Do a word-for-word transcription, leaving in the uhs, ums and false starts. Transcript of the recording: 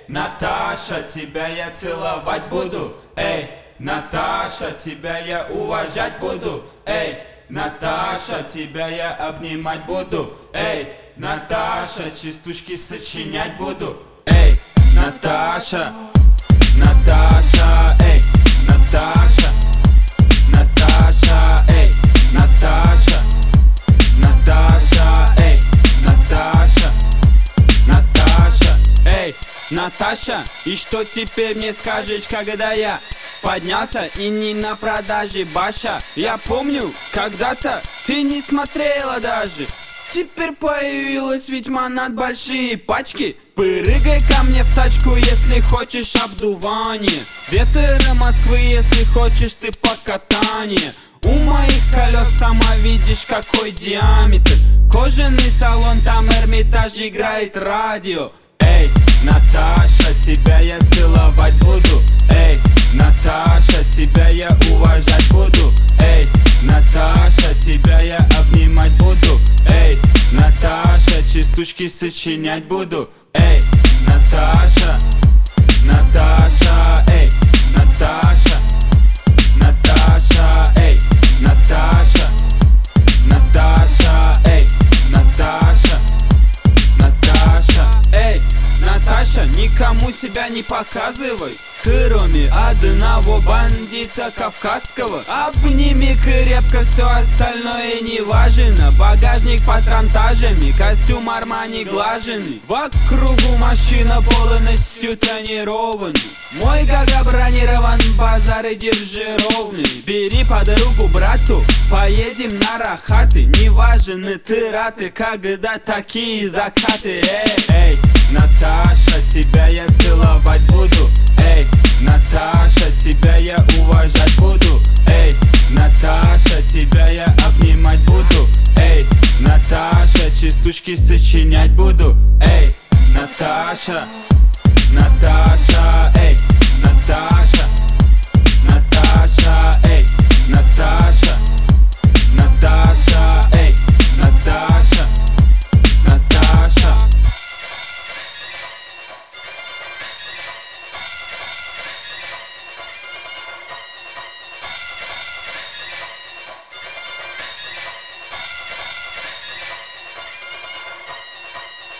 Наташа, тебя я целовать буду. Эй, Наташа, тебя я уважать буду. Эй, Наташа, тебя я обнимать буду. Эй, Наташа, частушки сочинять буду. Эй, Наташа, Наташа, эй, Наташа, Наташа, эй, Наташа, Наташа, эй, Наташа, Наташа, эй, Наташа, и что теперь мне скажешь, когда я поднялся и не на продаже баша? Я помню, когда-то ты не смотрела даже. Теперь появилась ведьма над большие пачки. Прыгай ко мне в тачку, если хочешь обдувание. Ветра Москвы, если хочешь ты покатание. У моих колес сама видишь какой диаметр. Кожаный салон, там Эрмитаж, играет радио. Эй, Наташа, тебя я целовать буду. Эй, Наташа, тебя я уважать буду. Эй, Наташа, тебя я обнимать буду. Эй, Наташа, частушки сочинять буду. Эй, Наташа, Наташа, эй, Наташа, Наташа, эй, Наташа, Наташа, эй, Наташа, Наташа, эй, Наташа, никому себя не показывай, кроме одного бандита кавказского. Обними крепко, все остальное не важно. Багажник патронтажами, костюм Армани глаженный. Вокруг машина полностью тонирована. Мой гага бронирован, базары держи ровный. Бери подругу брату, поедем на рахаты. Не важны траты, когда такие закаты. Эй, эй, Наташа, тебя я целовать буду. Эй, Наташа, тебя я уважать буду. Эй, Наташа, тебя я обнимать буду. Эй, Наташа, частушки сочинять буду. Эй, Наташа, Наташа, эй, Наташа.